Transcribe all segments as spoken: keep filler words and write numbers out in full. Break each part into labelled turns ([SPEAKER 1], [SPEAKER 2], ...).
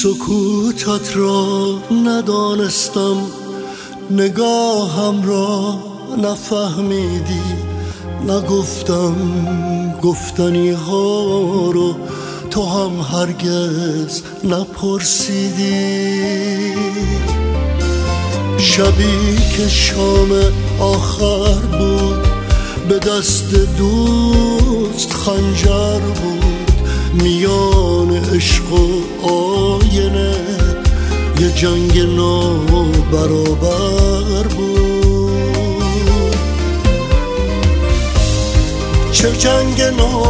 [SPEAKER 1] سکوتت را ندانستم، نگاهم را نفهمیدی، نگفتم گفتنی ها رو تو هم هرگز نپرسیدی. شبی که شام آخر بود، به دست دوست خنجر بود، میان عشق و آینه یه جنگ نابرابر بود. چه جنگ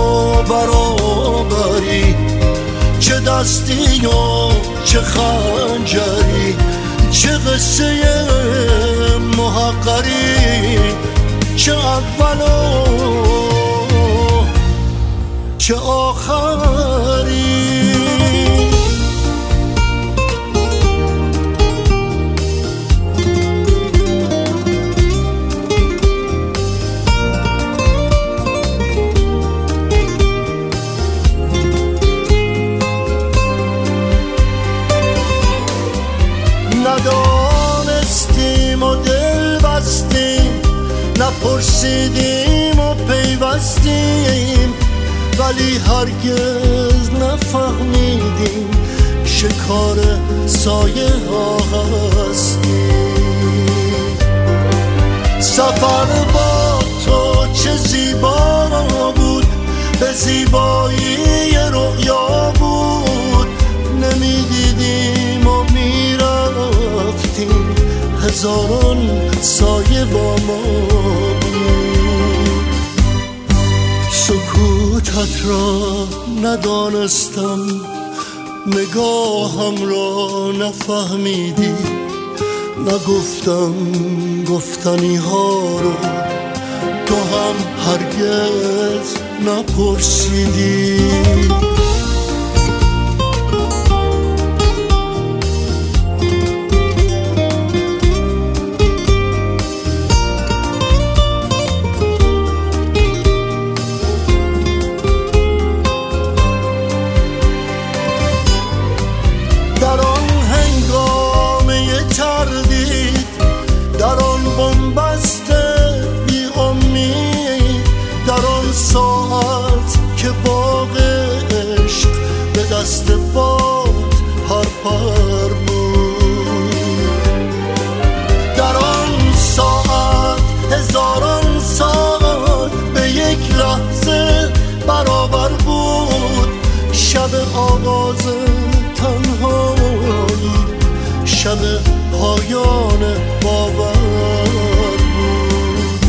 [SPEAKER 1] نابرابری، چه دستی و چه خنجری، چه قصه محقری، چه اول و چه آخری. ندانستیم و دل بستیم، نپرسیدیم و پیوستیم، ولی هرگز نفهمیدیم شکار سایه ها هستیم. سفر با تو چه زیبا بود، به زیبایی رؤیا بود، نمیدیدیم و میرفتیم، هزاران سایه با ما بود. سکوتت را ندانستم، نگاهم را نفهمیدی، نگفتم گفتنی ها رو تو هم هرگز نپرسیدی. ساعت که باغ عشق به دست باد پر پر بود، در آن ساعت هزاران سال به یک لحظه برابر بود. شب آغاز تنهایی، شب پایان باور بود.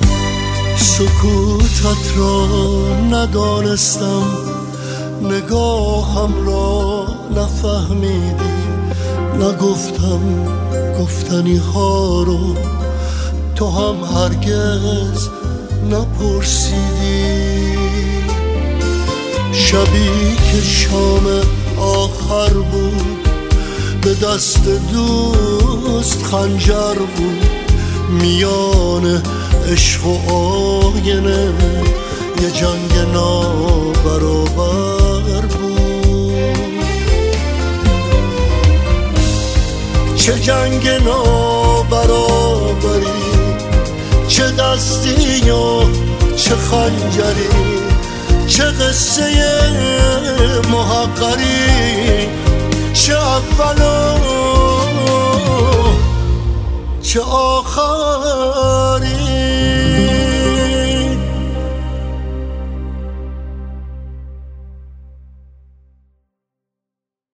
[SPEAKER 1] سکوتت را ندانستم، نگاهم را نفهمیدی، نگفتم گفتنی ها رو تو هم هرگز نپرسیدی. شبی که شام آخر بود، به دست دوست خنجر بود، میان عشق و آینه یه جنگ نابرابر بود. چه جنگ نابرابری، چه دستی و چه خنجری، چه قصه محقری، چه اول و چه آخر.